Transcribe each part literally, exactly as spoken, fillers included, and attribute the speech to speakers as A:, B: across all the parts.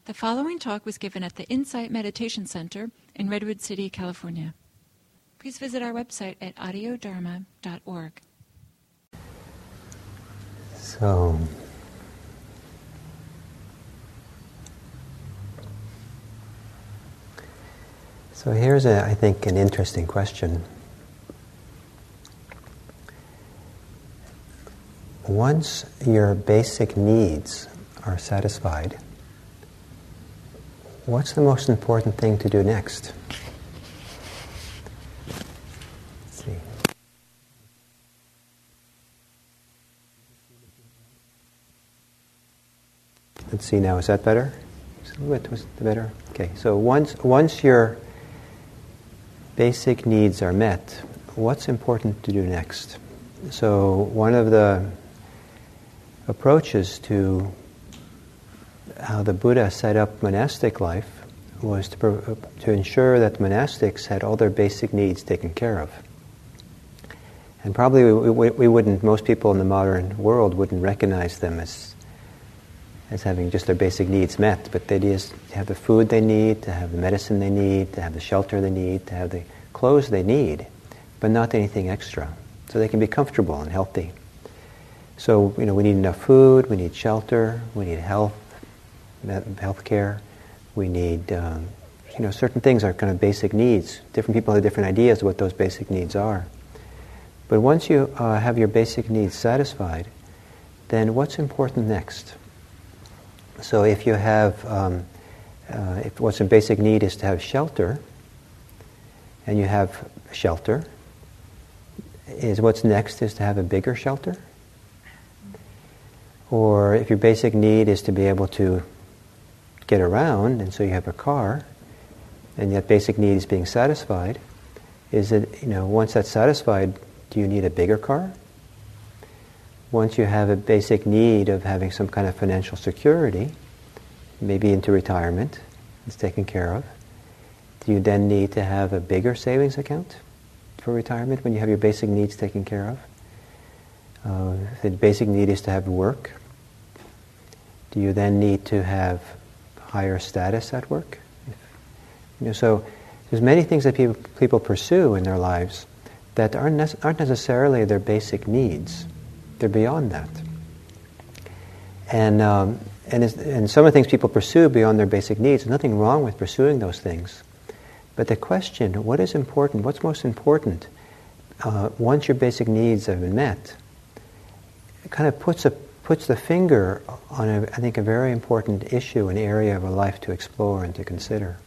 A: The following talk was given at the Insight Meditation Center in Redwood City, California. Please visit our website at audio dharma dot org.
B: So, so here's, a, I think, an interesting question. Once your basic needs are satisfied, what's the most important thing to do next? Let's see. Let's see now, is that better? Is it a little bit was it better? Okay, so once once your basic needs are met, what's important to do next? So one of the approaches to how the Buddha set up monastic life was to, pro- to ensure that monastics had all their basic needs taken care of. And probably we, we, we wouldn't, most people in the modern world wouldn't recognize them as as having just their basic needs met, but they just have the food they need, to have the medicine they need, to have the shelter they need, to have the clothes they need, but not anything extra. So they can be comfortable and healthy. So, you know, we need enough food, we need shelter, we need health, health care, we need, um, you know, certain things are kind of basic needs. Different people have different ideas of what those basic needs are. But once you uh, have your basic needs satisfied, then what's important next? So if you have, um, uh, if what's a basic need is to have shelter, and you have shelter, is what's next is to have a bigger shelter? Or if your basic need is to be able to get around, and so you have a car, and that basic need is being satisfied, is it, you know, once that's satisfied, do you need a bigger car? Once you have a basic need of having some kind of financial security, maybe into retirement, it's taken care of, do you then need to have a bigger savings account for retirement when you have your basic needs taken care of? Uh, if the basic need is to have work, do you then need to have higher status at work? If, you know, so there's many things that people people pursue in their lives that aren't, nece- aren't necessarily their basic needs. They're beyond that. And um, and, it's, and some of the things people pursue beyond their basic needs, there's nothing wrong with pursuing those things. But the question, what is important, what's most important, uh, once your basic needs have been met, it kind of puts a puts the finger on, a, I think, a very important issue, an area of a life to explore and to consider.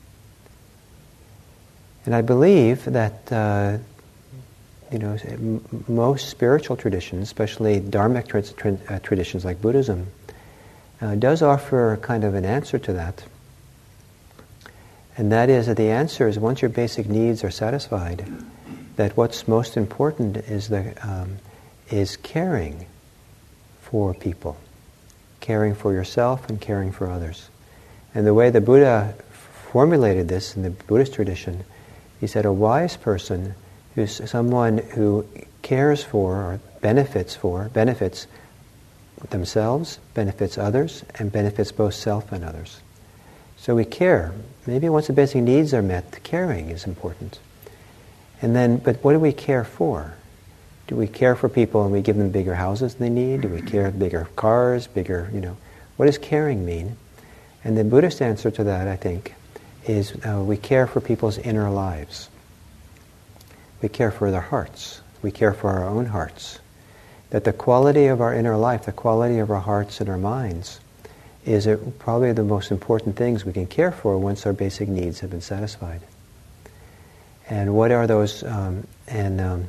B: And I believe that uh, you know, m- most spiritual traditions, especially Dharmic tra- tra- uh, traditions like Buddhism, uh, does offer kind of an answer to that. And that is that the answer is once your basic needs are satisfied, that what's most important is the um, is caring for people, caring for yourself and caring for others. And the way the Buddha formulated this in the Buddhist tradition, he said a wise person who's someone who cares for or benefits for, benefits themselves, benefits others, and benefits both self and others. So we care. Maybe once the basic needs are met, caring is important. And then, but what do we care for? Do we care for people and we give them bigger houses than they need? Do we care for bigger cars, bigger, you know? What does caring mean? And the Buddhist answer to that, I think, is uh, we care for people's inner lives. We care for their hearts. We care for our own hearts. That the quality of our inner life, the quality of our hearts and our minds, is a, probably the most important things we can care for once our basic needs have been satisfied. And what are those? Um, and um,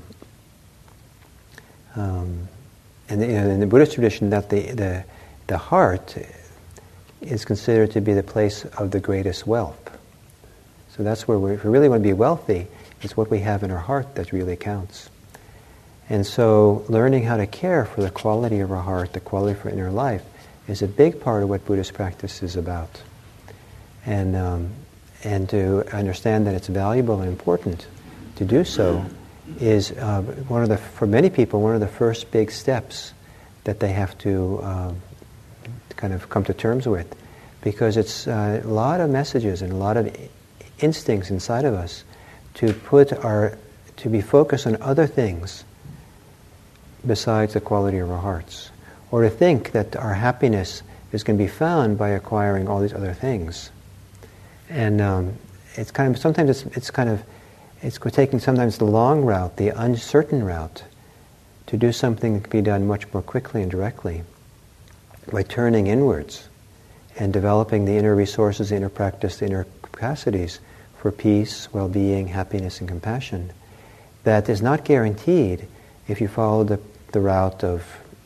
B: um, and you know, in the Buddhist tradition, that the, the the heart is considered to be the place of the greatest wealth. So that's where we, if we really want to be wealthy, it's what we have in our heart that really counts. And so learning how to care for the quality of our heart, the quality of our inner life, is a big part of what Buddhist practice is about. And um, and to understand that it's valuable and important to do so is uh, one of the, for many people, one of the first big steps that they have to uh, kind of come to terms with. because it's uh, a lot of messages and a lot of instincts inside of us to put our, to be focused on other things besides the quality of our hearts, or to think that our happiness is going to be found by acquiring all these other things. And um, it's kind of, sometimes it's, it's kind of, it's taking sometimes the long route, the uncertain route, to do something that can be done much more quickly and directly by turning inwards and developing the inner resources, the inner practice, the inner capacities for peace, well-being, happiness, and compassion. That is not guaranteed if you follow the, the route of,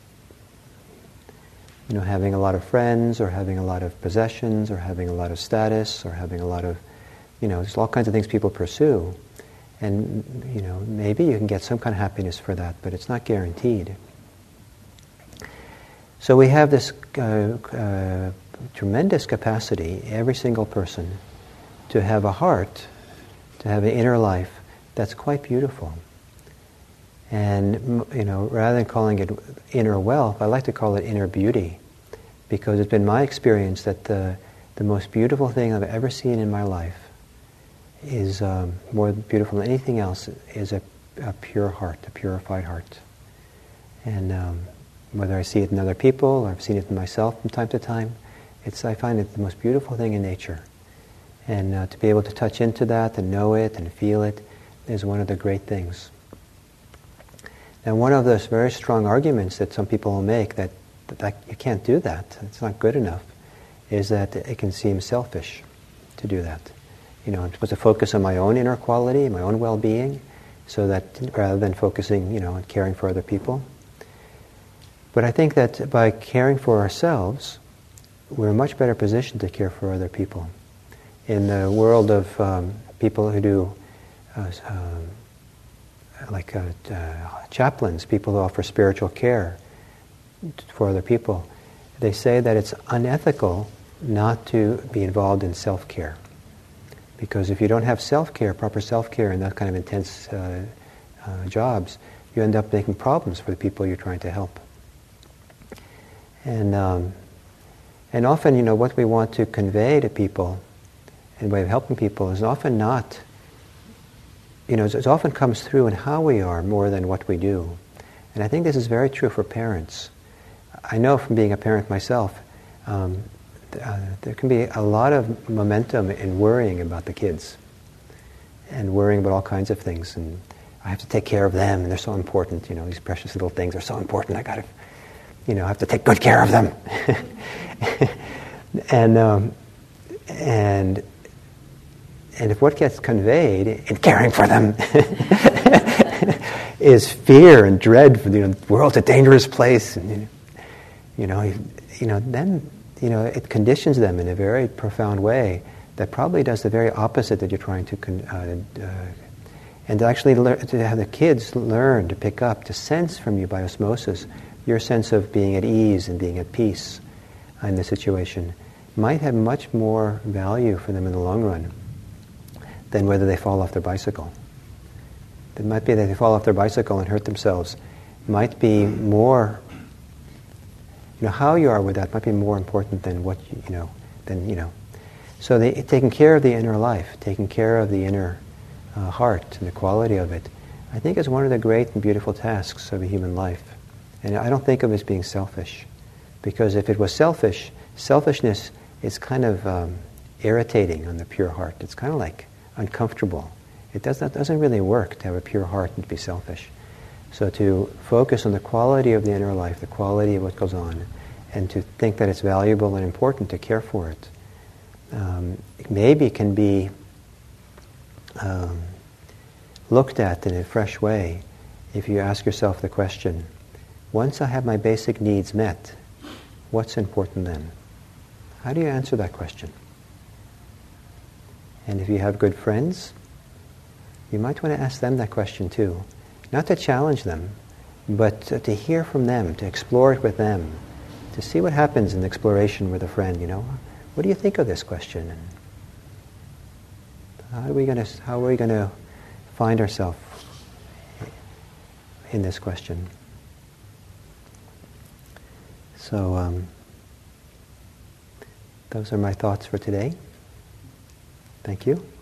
B: you know, having a lot of friends, or having a lot of possessions, or having a lot of status, or having a lot of, you know, there's all kinds of things people pursue. And, you know, maybe you can get some kind of happiness for that, but it's not guaranteed. So we have this uh, uh, tremendous capacity, every single person, to have a heart, to have an inner life that's quite beautiful. And, you know, rather than calling it inner wealth, I like to call it inner beauty, because it's been my experience that the, the most beautiful thing I've ever seen in my life is um, more beautiful than anything else, is a, a pure heart, a purified heart. And um, whether I see it in other people, or I've seen it in myself from time to time, it's, I find it the most beautiful thing in nature. And uh, to be able to touch into that and know it and feel it is one of the great things. Now, one of those very strong arguments that some people will make that, that, that you can't do that, it's not good enough, is that it can seem selfish to do that. You know, I'm supposed to focus on my own inner quality, my own well-being, so that rather than focusing, you know, on caring for other people. But I think that by caring for ourselves, we're in a much better position to care for other people. In the world of um, people who do, uh, um, like uh, uh, chaplains, people who offer spiritual care for other people, they say that it's unethical not to be involved in self-care. Because if you don't have self-care, proper self-care in that kind of intense uh, uh, jobs, you end up making problems for the people you're trying to help. And um, and often, you know, what we want to convey to people in way of helping people is often not, you know, it often comes through in how we are more than what we do. And I think this is very true for parents. I know from being a parent myself, um, Uh, there can be a lot of momentum in worrying about the kids and worrying about all kinds of things, and I have to take care of them, and they're so important, you know, these precious little things are so important, I gotta, you know, I have to take good care of them. and um, and and if what gets conveyed in caring for them is fear and dread for, you know, the world's a dangerous place, and, you know, you know, you, you know then you know, it conditions them in a very profound way that probably does the very opposite that you're trying to, con- uh, uh, and to actually lear- to have the kids learn to pick up, to sense from you by osmosis your sense of being at ease and being at peace in the situation, might have much more value for them in the long run than whether they fall off their bicycle. It might be that they fall off their bicycle and hurt themselves, might be more. You know, how you are with that might be more important than what you, you know, than, you know. So they, taking care of the inner life, taking care of the inner uh, heart and the quality of it, I think is one of the great and beautiful tasks of a human life. And I don't think of it as being selfish, because if it was selfish, selfishness is kind of um, irritating on the pure heart. It's kind of like uncomfortable. It does not, doesn't really work to have a pure heart and to be selfish. So to focus on the quality of the inner life, the quality of what goes on, and to think that it's valuable and important to care for it, um, maybe can be um, looked at in a fresh way if you ask yourself the question, once I have my basic needs met, what's important then? How do you answer that question? And if you have good friends, you might want to ask them that question too. Not to challenge them, but to, to hear from them, to explore it with them, to see what happens in exploration with a friend. You know, what do you think of this question? And how are we going to how are we going to find ourselves in this question? So, um, those are my thoughts for today. Thank you.